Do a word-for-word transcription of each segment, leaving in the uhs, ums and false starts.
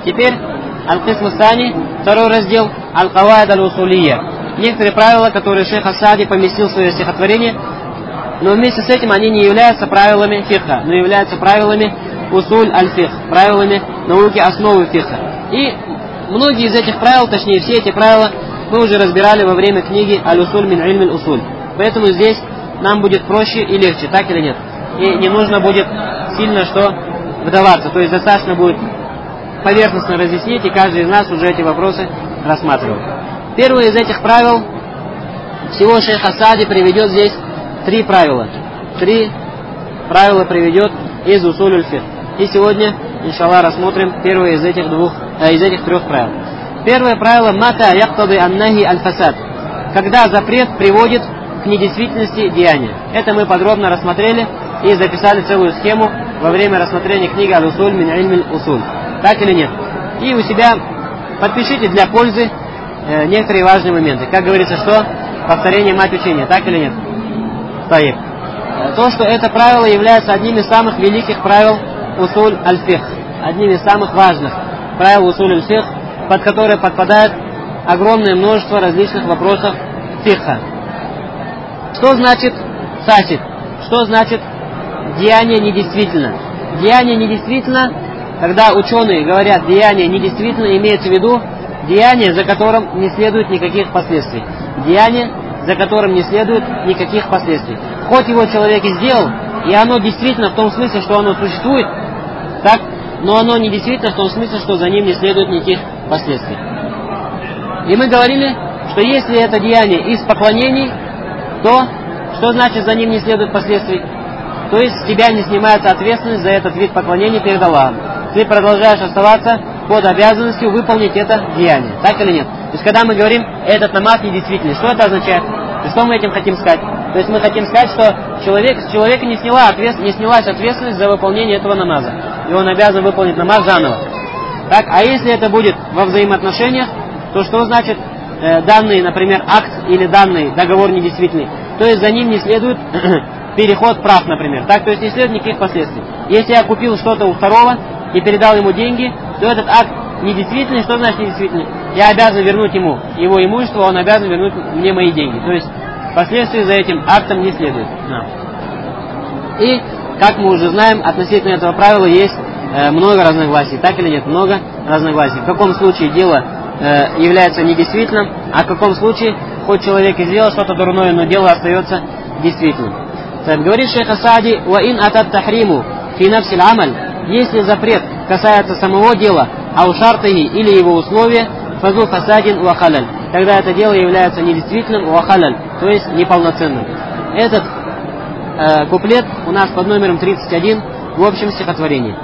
Теперь аль-Кисм ас-Сани, второй раздел, аль-Каваид аль-Усулия. Некоторые правила, которые шейх ас-Саади поместил в свое стихотворение, но вместе с этим они не являются правилами фикха, но являются правилами усуль аль-фих, правилами науки основы фикха. И многие из этих правил, точнее все эти правила, мы уже разбирали во время книги «Аль-Усуль мин ильм аль-Усуль». Поэтому здесь нам будет проще и легче, так или нет? И не нужно будет сильно что вдаваться, то есть достаточно будет поверхностно разъяснить, и каждый из нас уже эти вопросы рассматривал. Первое из этих правил, всего шейх ас-Саади приведет здесь три правила. Три правила приведет из усуль аль-фих. И сегодня, иншаллах, рассмотрим первое из этих двух, э, из этих трех правил. Первое правило мата яктади ан-нахи аль-фасад. Когда запрет приводит к недействительности деяния. Это мы подробно рассмотрели и записали целую схему во время рассмотрения книги «Аль-Усуль мин ильм аль-Усуль». Так или нет? И у себя подпишите для пользы э, некоторые важные моменты. Как говорится, что повторение мать учения. Так или нет? Таиб. То, что это правило является одним из самых великих правил усуль аль-фих. Одним из самых важных правил усуль аль-фих, под которые подпадает огромное множество различных вопросов фикха. Что значит сасид? Что значит деяние недействительно? Деяние недействительно, когда ученые говорят деяние недействительно, имеется в виду деяние, за которым не следует никаких последствий. Деяние, за которым не следует никаких последствий. Хоть его человек и сделал, и оно действительно в том смысле, что оно существует, так, но оно не действительно в том смысле, что за ним не следует никаких последствий. И мы говорили, что если это деяние из поклонений, то что значит за ним не следует последствий? То есть с тебя не снимается ответственность за этот вид поклонения перед Аллахом. Ты продолжаешь оставаться под обязанностью выполнить это деяние. Так или нет? То есть когда мы говорим, этот намаз недействительный, что это означает? И что мы этим хотим сказать? То есть мы хотим сказать, что человек, с человека не, сняла ответ, не снялась ответственность за выполнение этого намаза. И он обязан выполнить намаз заново. Так, а если это будет во взаимоотношениях, то что значит э, данный, например, акт или данный договор недействительный? То есть за ним не следует переход прав, например. Так, то есть не следует никаких последствий. Если я купил что-то у второго и передал ему деньги, то этот акт недействительный. Что значит недействительный? Я обязан вернуть ему его имущество, он обязан вернуть мне мои деньги. То есть последствий за этим актом не следует. Да. И, как мы уже знаем, относительно этого правила есть э, много разногласий. Так или нет? Много разногласий. В каком случае дело э, является недействительным, а в каком случае хоть человек и сделал что-то дурное, но дело остается действительным. Так, говорит шейх ас-Саади: «Ва ин атат тахриму фи нафсиль амаль». Если запрет касается самого дела, ау шартахи или его условия, фазу фасадин ва халаль, тогда это дело является недействительным ва халаль, то есть неполноценным. Этот э, куплет у нас под номером тридцать один в общем стихотворении.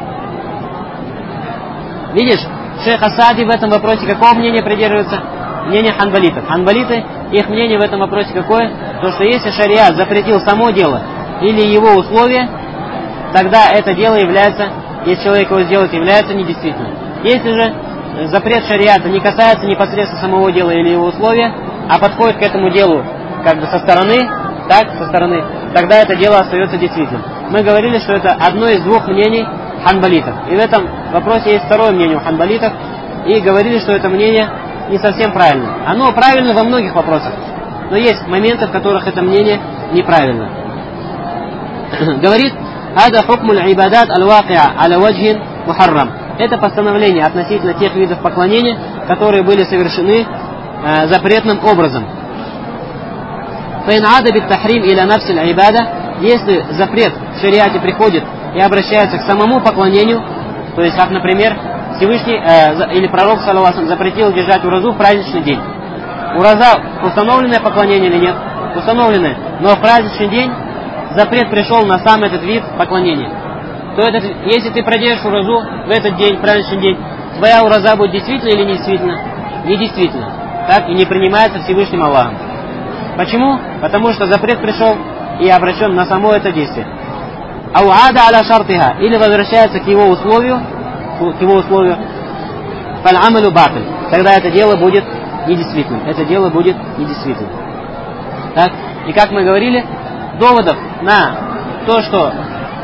Видишь, шейх ас-Саади в этом вопросе какого мнения придерживается? Мнение ханбалитов. Ханбалиты, их мнение в этом вопросе какое? То, что если шариат запретил само дело или его условия, тогда это дело является, если человек его сделает, является недействительным. Если же запрет шариата не касается непосредственно самого дела или его условия, а подходит к этому делу как бы со стороны, так, со стороны, тогда это дело остается действительным. Мы говорили, что это одно из двух мнений ханбалитов. И в этом вопросе есть второе мнение у ханбалитов, и говорили, что это мнение не совсем правильно. Оно правильно во многих вопросах, но есть моменты, в которых это мнение неправильно. Говорит: «Ада хукмуль ибадат аль-вакиа аля ваджхин мухаррам». Это постановление относительно тех видов поклонения, которые были совершены э, запретным образом. Фаин ада бит тахрим иля нафсиль ибада. Если запрет в шариате приходит и обращается к самому поклонению, то есть, как, например, Всевышний э, или пророк саллаллаху запретил держать уразу в праздничный день. Ураза установленное поклонение или нет? Установленное. Но в праздничный день запрет пришел на сам этот вид поклонения. То этот, если ты продержишь уразу в этот день, в праздничный день, твоя ураза будет действительно или недействительно? Недействительно. Так, и не принимается Всевышним Аллахом. Почему? Потому что запрет пришел и обращен на само это действие. Ау ада аля шартиха, или возвращается к его условию, к его условию, фаль амалю батль, тогда это дело будет недействительным. Это дело будет недействительным. Так, и как мы говорили, доводов на то, что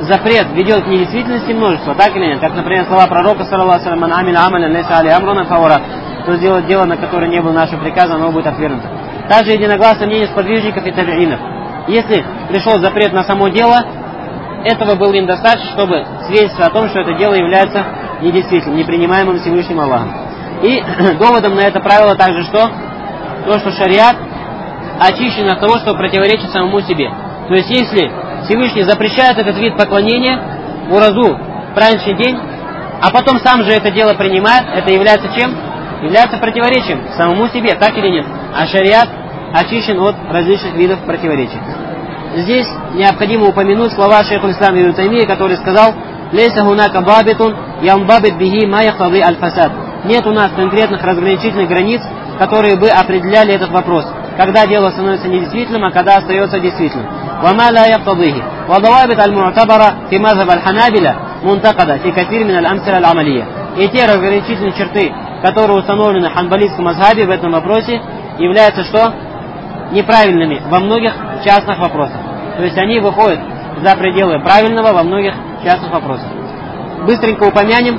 запрет ведет к недействительности, множество, так или нет? Как, например, слова пророка, саллаллаху алейхи ва саллям, «Ман амиля амалян лейса алейхи амрунан фахуа рад». Кто сделает дело, на которое не было нашего приказа, оно будет отвергнуто. Также единогласное мнение сподвижников и табиинов. Если пришел запрет на само дело, этого было им достаточно, чтобы свидетельствовать о том, что это дело является недействительным, непринимаемым Всевышним Аллахом. И доводом на это правило также что? То, что шариат очищен от того, что противоречит самому себе. То есть, если Всевышний запрещает этот вид поклонения уразу в праздничный день, а потом сам же это дело принимает, это является чем? Является противоречием самому себе, так или нет? А шариат очищен от различных видов противоречий. Здесь необходимо упомянуть слова шейха ислама ибн Таймия, который сказал: «Лейса хунака бабитун ямбабит бихи ма яхтади аль-фасад». Нет у нас конкретных разграничительных границ, которые бы определяли этот вопрос. Когда дело становится недействительным, а когда остается действительным. «Вама ла яхтадихи». «Вадавабит аль-му'табара фи мазхаб аль-ханабиля мунтакада фи катир мин аль-амсиля аль-амалия». И те разграничительные черты, которые установлены в ханбалийском мазхабе в этом вопросе, являются что? Неправильными во многих частных вопросах. То есть они выходят за пределы правильного во многих частных вопросах. Быстренько упомянем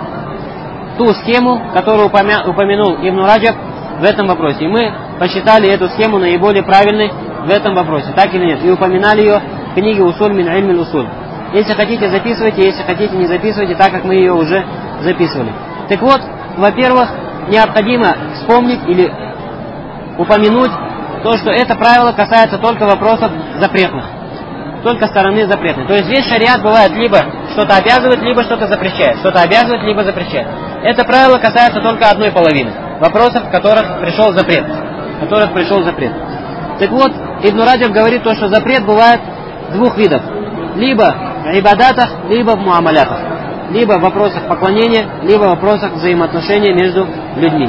ту схему, которую упомя... упомянул Ибн Раджаб в этом вопросе. И мы посчитали эту схему наиболее правильной в этом вопросе, так или нет, и упоминали ее в книге «Усуль мин иль усуль». Если хотите, записывайте, если хотите, не записывайте, так как мы ее уже записывали. Так вот, во-первых, необходимо вспомнить или упомянуть то, что это правило касается только вопросов запретных, только стороны запретной. То есть весь шариат бывает либо что-то обязывает, либо что-то запрещает, что-то обязывает, либо запрещает. Это правило касается только одной половины вопросов, в которых пришел запрет, в которых пришел запрет. Так вот, Ибн Раджаб говорит то, что запрет бывает двух видов: либо в ибадатах, либо в муамалятах, либо в вопросах поклонения, либо в вопросах взаимоотношений между людьми.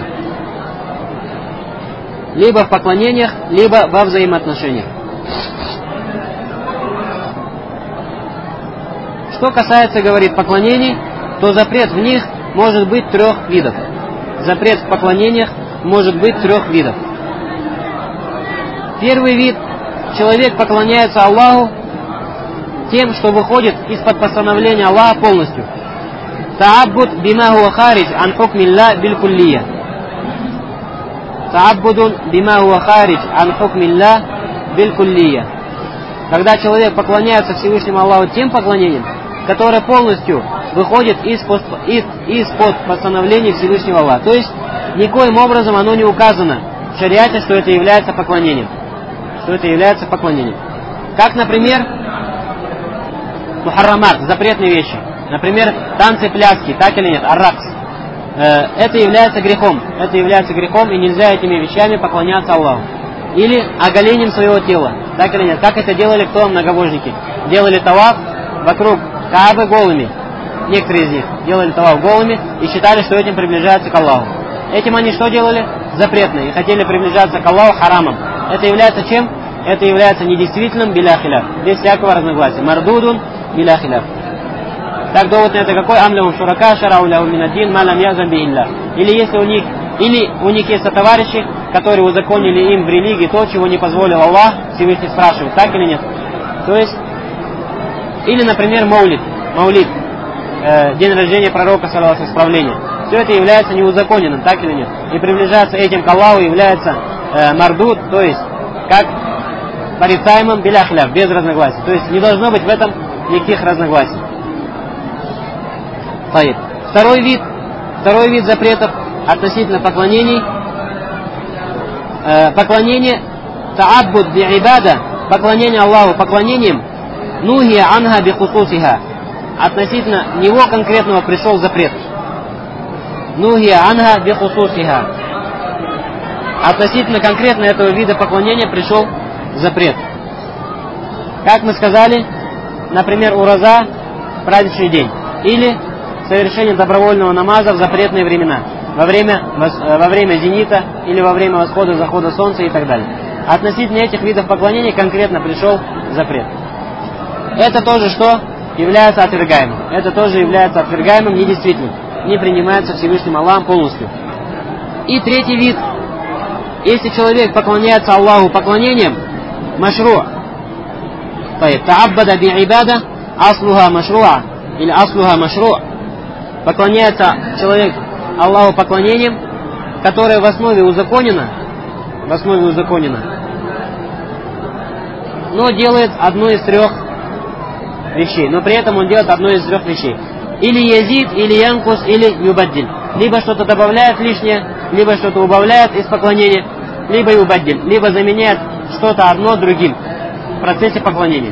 Либо в поклонениях, либо во взаимоотношениях. Что касается, говорит, поклонений, то запрет в них может быть трех видов. Запрет в поклонениях может быть трех видов. Первый вид: человек поклоняется Аллаху тем, что выходит из-под постановления Аллаха полностью. Та'аббуд бима хуа харидж ан хукмилля биль куллия. Та'аббудун бима хуа харидж ан хукмилля биль куллия. Когда человек поклоняется Всевышнему Аллаху тем поклонением, которое полностью выходит из-под, из, из-под постановления Всевышнего Аллаха. То есть никоим образом оно не указано в шариате, что это является поклонением. Что это является поклонением. Как, например, мухаррамат, запретные вещи. Например, танцы, пляски, так или нет, арракс. Э, это является грехом. Это является грехом, и нельзя этими вещами поклоняться Аллаху. Или оголением своего тела, так или нет. Как это делали кто? Многобожники. Делали таваф вокруг Каабы голыми. Некоторые из них делали таваф голыми и считали, что этим приближаются к Аллаху. Этим они что делали? Запретные. И хотели приближаться к Аллаху харамом. Это является чем? Это является недействительным биля хиляф, без всякого разногласия. Мардудун биля хиляф. Так довод на это какой? Амлахум шурака шарау лаху минаддин ма лам язан би илля. Или если у них, или у них есть товарищи, которые узаконили им в религии то, чего не позволил Аллах, Всевышний спрашивает, так или нет? То есть, или, например, маулид, маулид, э, день рождения пророка, саллаллаху алейхи ва саллям, справление. Все это является неузаконенным, так или нет? И приближаться этим к Аллаху является э, мардуд, то есть, как порицаемым биля хиляф, без разногласий. То есть, не должно быть в этом никаких разногласий. Второй вид, второй вид запретов относительно поклонений. Э, поклонение та'аббуд би ибада, поклонение Аллаху поклонением, нухия анха би хусусиха. Относительно него конкретного пришел запрет. Нухия анха би хусусиха. Относительно конкретно этого вида поклонения пришел запрет. Как мы сказали, например, ураза в праздничный день. Или совершение добровольного намаза в запретные времена. Во время, во время зенита или во время восхода, захода солнца и так далее. Относительно этих видов поклонения конкретно пришел запрет. Это тоже что? Является отвергаемым. Это тоже является отвергаемым, недействительным. Не принимается Всевышним Аллахом полностью. И третий вид. Если человек поклоняется Аллаху поклонением, машру, та'аббада би ибада, аслуха машруа или аслуха машруа, поклоняется человек Аллаху поклонением, которое в основе узаконено, в основе узаконено, но делает одну из трех вещей, но при этом он делает одну из трех вещей. Или язид, или янкус, или юбаддиль. Либо что-то добавляет лишнее, либо что-то убавляет из поклонения, либо юбаддиль, либо заменяет что-то одно другим в процессе поклонения.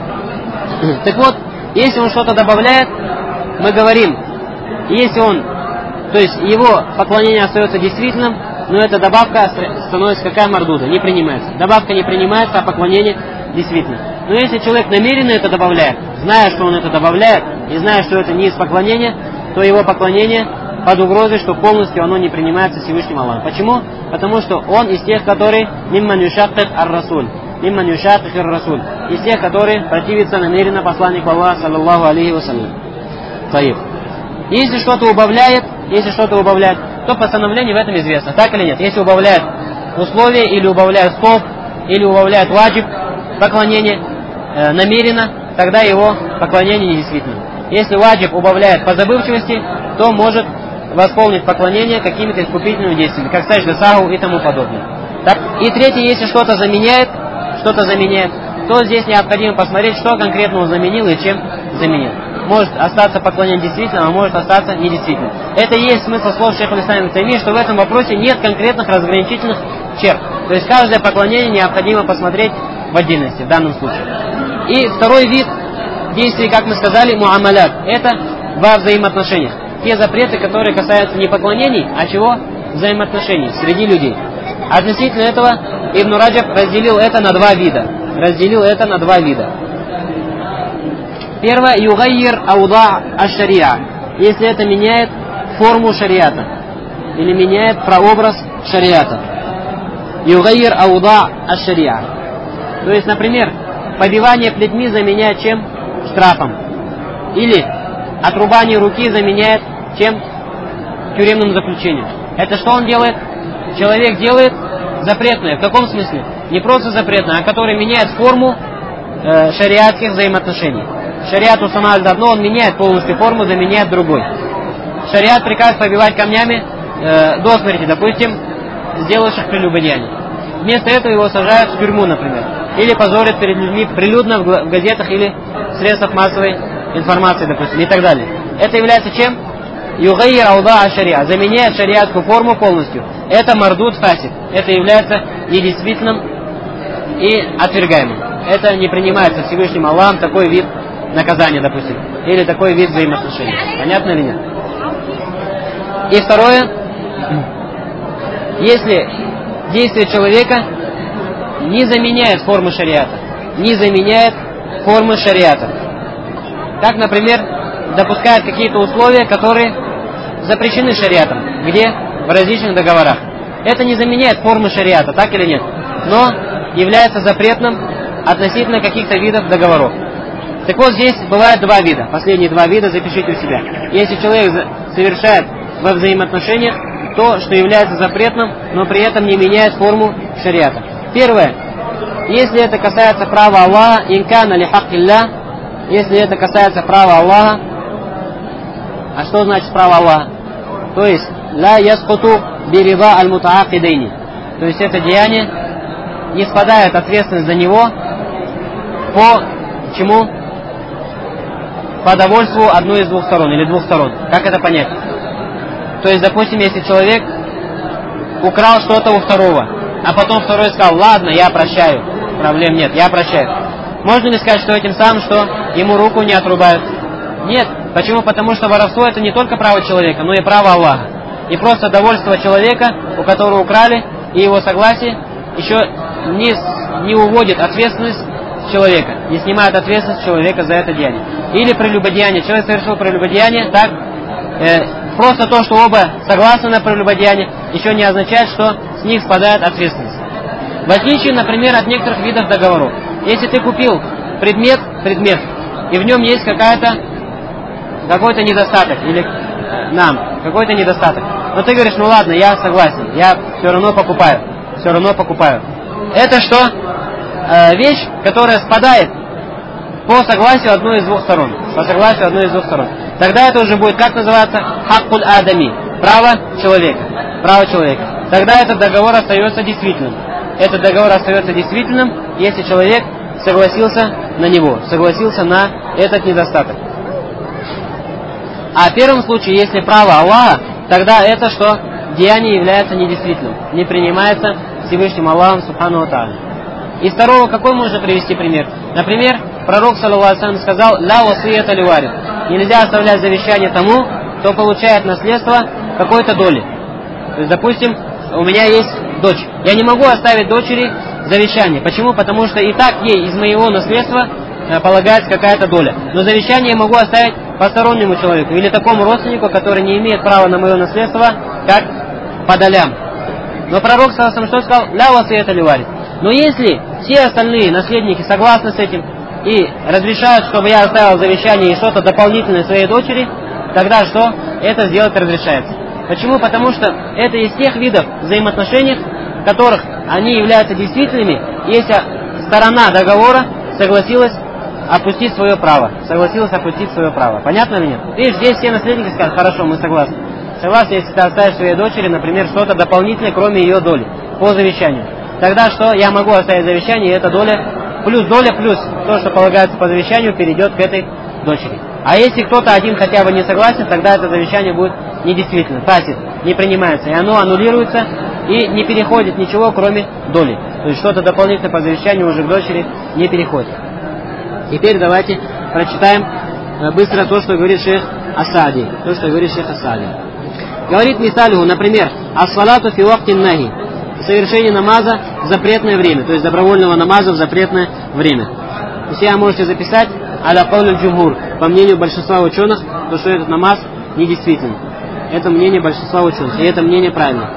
Так вот, если он что-то добавляет, мы говорим, если он, то есть его поклонение остается действительным, но эта добавка становится какая мардуда, не принимается. Добавка не принимается, а поклонение действительно. Но если человек намеренно это добавляет, зная, что он это добавляет, и зная, что это не из поклонения, то его поклонение под угрозой, что полностью оно не принимается Всевышним Аллахом. Почему? Потому что он из тех, которые мимман юшаккик ар-расуль, мимман юшаккик ар-расуль, из тех, которые противятся намеренно посланнику Аллаха, саллаллаху алейхи вассалям. Таиб. Если что-то убавляет, если что-то убавляет, то постановление в этом известно, так или нет. Если убавляет условия, или убавляет стоп, или убавляет ваджиб, поклонение э, намеренно, тогда его поклонение недействительно. Если ваджиб убавляет по забывчивости, то может восполнить поклонение какими-то искупительными действиями, как сажда саху и тому подобное. Так? И третье, если что-то заменяет, что-то заменяет, то здесь необходимо посмотреть, что конкретно он заменил и чем заменил. Может остаться поклонение действительно, а может остаться недействительно. Это и есть смысл слов шейха ибн Таймии, что в этом вопросе нет конкретных разграничительных черт. То есть каждое поклонение необходимо посмотреть в отдельности, в данном случае. И второй вид действий, как мы сказали, муамалят, это во взаимоотношениях. Те запреты, которые касаются не поклонений, а чего? Взаимоотношений среди людей. Относительно этого Ибн Раджаб разделил это на два вида. Разделил это на два вида. Первое, югайир ауда аш-шариа, если это меняет форму шариата, или меняет прообраз шариата. Югайир ауда аш-шариа. То есть, например, побивание плетьми заменяет чем? Штрафом. Или отрубание руки заменяет чем? Тюремным заключением. Это что он делает? Человек делает запретное. В каком смысле? Не просто запретное, а который меняет форму э, шариатских взаимоотношений. Шариат устанавливает одно, он меняет полностью форму, заменяет другой. Шариат приказывает побивать камнями э, до смерти, допустим, сделавших прелюбодеяние. Вместо этого его сажают в тюрьму, например. Или позорят перед людьми прилюдно в газетах или в средствах массовой информации, допустим, и так далее. Это является чем? Югайир ауда аш-шариа, заменяет шариатскую форму полностью. Это мардуд фасид. Это является недействительным и отвергаемым. Это не принимается Всевышним Аллахом, такой вид наказания, допустим, или такой вид взаимоотношений. Понятно или нет? И второе, если действие человека не заменяет формы шариата, не заменяет формы шариата, как, например, допускает какие-то условия, которые запрещены шариатом, где в различных договорах. Это не заменяет формы шариата, так или нет, но является запретным относительно каких-то видов договоров. Так вот, здесь бывает два вида. Последние два вида запишите у себя. Если человек совершает во взаимоотношениях то, что является запретным, но при этом не меняет форму шариата. Первое. Если это касается права Аллаха, инкана ли хаккилля, если это касается права Аллаха, а что значит право Аллаха? То есть, ла яскуту бирида аль-мутаакидейни. То есть, это деяние не спадает ответственность за него по чему? По довольству одной из двух сторон или двух сторон. Как это понять? То есть, допустим, если человек украл что-то у второго, а потом второй сказал, ладно, я прощаю, проблем нет, я прощаю. Можно ли сказать, что этим самым, что ему руку не отрубают? Нет. Почему? Потому что воровство это не только право человека, но и право Аллаха. И просто довольство человека, у которого украли, и его согласие еще не, не уводит ответственность человека, не снимает ответственность человека за это деяние. Или прелюбодеяние. Человек совершил прелюбодеяние, так, э, просто то, что оба согласны на прелюбодеяние, еще не означает, что с них спадает ответственность. В отличие, например, от некоторых видов договоров. Если ты купил предмет, предмет, и в нем есть какая-то, какой-то недостаток, или э, нам, какой-то недостаток. Но ты говоришь, ну ладно, я согласен, я все равно покупаю, все равно покупаю. Это что? Э, вещь, которая спадает по согласию одной из двух сторон. По согласию одной из двух сторон. Тогда это уже будет, как называется, хаккуль адами, право человека. Право человека. Тогда этот договор остается действительным. Этот договор остается действительным, если человек согласился на него, согласился на этот недостаток. А в первом случае, если право Аллаха, тогда это что? Деяние является недействительным, не принимается Всевышним Аллахом Субхану ва Тааля. Из второго какой можно привести пример? Например, пророк саллаллаху алейхи ва саллям сказал: «Ла васията ли варис». Нельзя оставлять завещание тому, кто получает наследство какой-то доли. То есть, допустим, у меня есть дочь. Я не могу оставить дочери завещание. Почему? Потому что и так ей из моего наследства полагается какая-то доля. Но завещание я могу оставить постороннему человеку или такому родственнику, который не имеет права на мое наследство, как по долям. Но пророк саллаллаху алейхи ва саллям что сказал? «Ля васията ли варис». Но если все остальные наследники согласны с этим и разрешают, чтобы я оставил завещание и что-то дополнительное своей дочери, тогда что? Это сделать разрешается. Почему? Потому что это из тех видов взаимоотношений, в которых они являются действительными, если сторона договора согласилась опустить свое право. Согласилась опустить свое право. Понятно или нет? Видишь, здесь все наследники скажут: хорошо, мы согласны. Согласны, если ты оставишь своей дочери, например, что-то дополнительное, кроме ее доли, по завещанию. Тогда что? Я могу оставить завещание, и эта доля, плюс доля, плюс то, что полагается по завещанию, перейдет к этой дочери. А если кто-то один хотя бы не согласен, тогда это завещание будет недействительно, фасид, не принимается, и оно аннулируется, и не переходит ничего, кроме доли. То есть что-то дополнительное по завещанию уже к дочери не переходит. Теперь давайте прочитаем быстро то, что говорит шейх Ас-Саади. То, что говорит шейх Ас-Саади. Говорит мисалюху, например, ас-салату фи вактин нахи, совершение намаза в запретное время, то есть добровольного намаза в запретное время. То есть можете записать аля кауль джумхур, по мнению большинства ученых, то, что этот намаз недействителен. Это мнение большинства ученых, и это мнение правильно.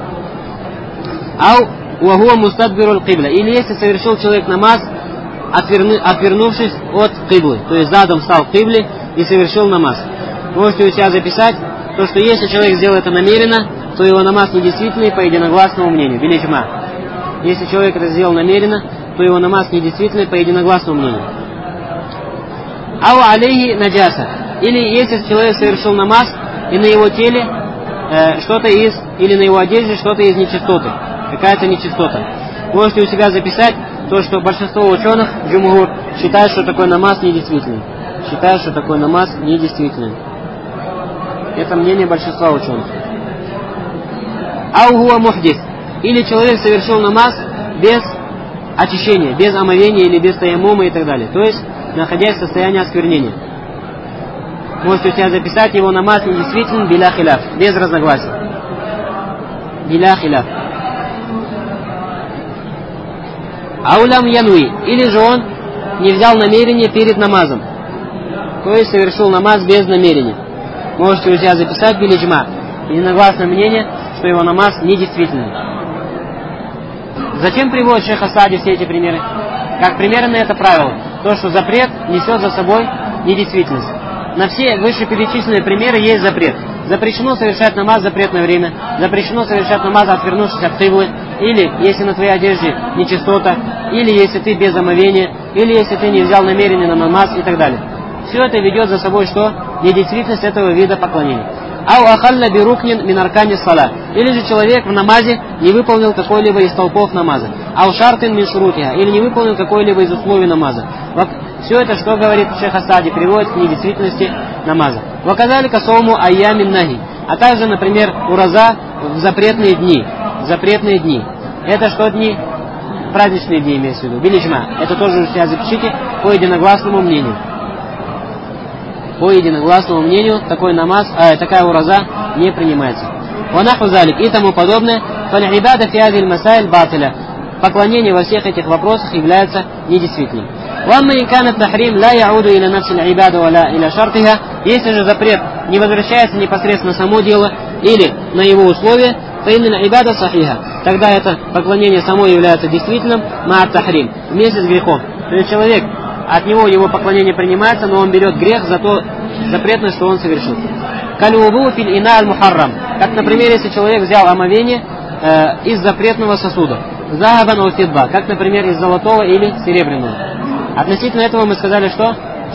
Ау уахуа мустадбируль кибля, или если совершил человек намаз, отверну, отвернувшись от киблы, то есть задом стал к кибле и совершил намаз. Можете у себя записать то, что если человек сделал это намеренно, то его намаз недействительный по единогласному мнению. Билиджма. Если человек это сделал намеренно, то его намаз недействительный по единогласному мнению. Ау алейхи наджаса. Или если человек совершил намаз, и на его теле э, что-то из, или на его одежде что-то из нечистоты, какая-то нечистота. Можете у себя записать то, что большинство ученых, джумхур, считают, что такой намаз недействительный. Считают, что такой намаз недействительный. Это мнение большинства ученых. Ау хуа мухдис. Или человек совершил намаз без очищения, без омовения или без таяммума и так далее. То есть, находясь в состоянии осквернения. Можете у себя записать, его намаз недействителен биля хиляф, без разногласий. Биля хиляф. Аулям януи. Или же он не взял намерение перед намазом. То есть совершил намаз без намерения. Можете у себя записать билиджма. Единогласное мнение, что его намаз недействительный. Зачем приводит шейх Ас-Саади все эти примеры? Как примеры на это правило. То, что запрет несет за собой недействительность. На все вышеперечисленные примеры есть запрет. Запрещено совершать намаз в запретное время. Запрещено совершать намаз, отвернувшись от киблы. Или если на твоей одежде нечистота. Или если ты без омовения. Или если ты не взял намерение на намаз и так далее. Все это ведет за собой что? Недействительность этого вида поклонения. Ау ахалля бирукнин мин аркани сала. Или же человек в намазе не выполнил какой-либо из столпов намаза. Ау шартин мин шурутиха. Или не выполнил какой-либо из условий намаза. Все это, что говорит шейх Ас-Саади, приводит к недействительности намаза. Ваказалика сауму айямин нахи. А также, например, ураза в запретные дни. В запретные дни. Это что дни? Праздничные дни имеется в виду. Билиджма. Это тоже у себя запишите по единогласному мнению. По единогласному мнению такой намаз, а, такая ураза не принимается. Ванаху залик и тому подобное. Фаль-ибада фи хазиль масаиль батиля. Поклонение во всех этих вопросах является недействительным. Вамма ин канат тахрим ла яуду иля нафси аль-ибада валя иля шартиха. Если же запрет не возвращается непосредственно на само дело или на его условия, то именно ибада сахиха. Тогда это поклонение само является действительным ма'ат тахрим, вместе с грехом. То есть человек, от него его поклонение принимается, но он берет грех за то запретное, что он совершил. Калюву фил ина аль-мухаррам. Как, например, если человек взял омовение э, из запретного сосуда. Захабан о фидба. Как, например, из золотого или серебряного. Относительно этого мы сказали, что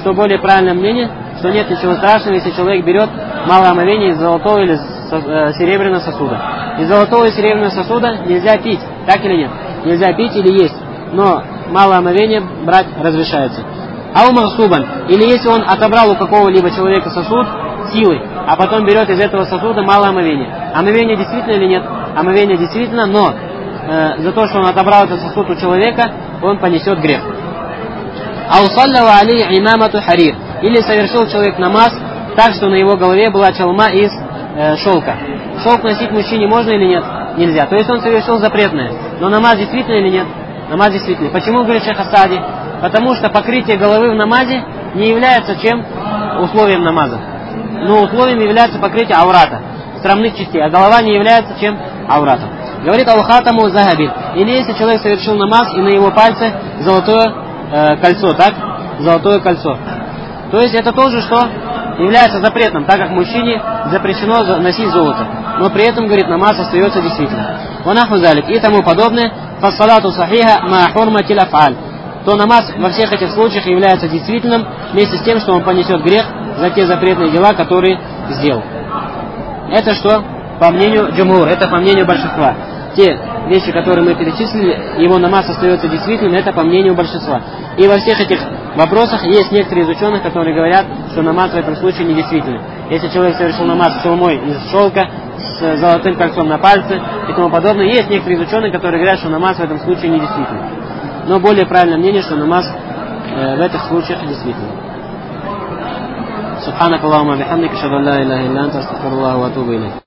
что более правильное мнение, что нет ничего страшного, если человек берет малое омовение из золотого или серебряного сосуда. Из золотого и серебряного сосуда нельзя пить, так или нет? Нельзя пить или есть, но малое омовение брать разрешается. А у махсубан, или если он отобрал у какого-либо человека сосуд силой, а потом берет из этого сосуда малое омовение. Омовение действительно или нет? Омовение действительно, но э, за то, что он отобрал этот сосуд у человека, он понесет грех. Аусаллава алей имамату харир. Или совершил человек намаз так, что на его голове была чалма из э, шелка. Шелк носить мужчине можно или нет? Нельзя. То есть он совершил запретное. Но намаз действительно или нет? Намаз действительно. Почему, говорит шейх ас-Саади? Потому что покрытие головы в намазе не является чем? Условием намаза. Но условием является покрытие аурата, срамных частей, а голова не является чем? Ауратом. Говорит ал-хатаму захаби. Или если человек совершил намаз, и на его пальце золотое э, кольцо, так? Золотое кольцо. То есть это тоже что? Является запретным, так как мужчине запрещено носить золото. Но при этом, говорит, намаз остается действительно. Ванаху залик и тому подобное. Фассалату сахиха ма хурматил афаль. То намаз во всех этих случаях является действительным, вместе с тем, что он понесет грех за те запретные дела, которые сделал. Это что? По мнению джумхур, это по мнению большинства. Те вещи, которые мы перечислили, его намаз остается действительным, это по мнению большинства. И во всех этих вопросах есть некоторые из ученых, которые говорят, что намаз в этом случае не действительный. Если человек совершил намаз чалмой из шелка, с золотым кольцом на пальце и тому подобное, есть некоторые из ученых, которые говорят, что намаз в этом случае не действительный. Но более правильное мнение, что намаз э, в этих случаях действительно. Субханак Аллахумма бихамдик, ашхаду ан ла иляха илля анта, астагфируllaха ва атубу илейх.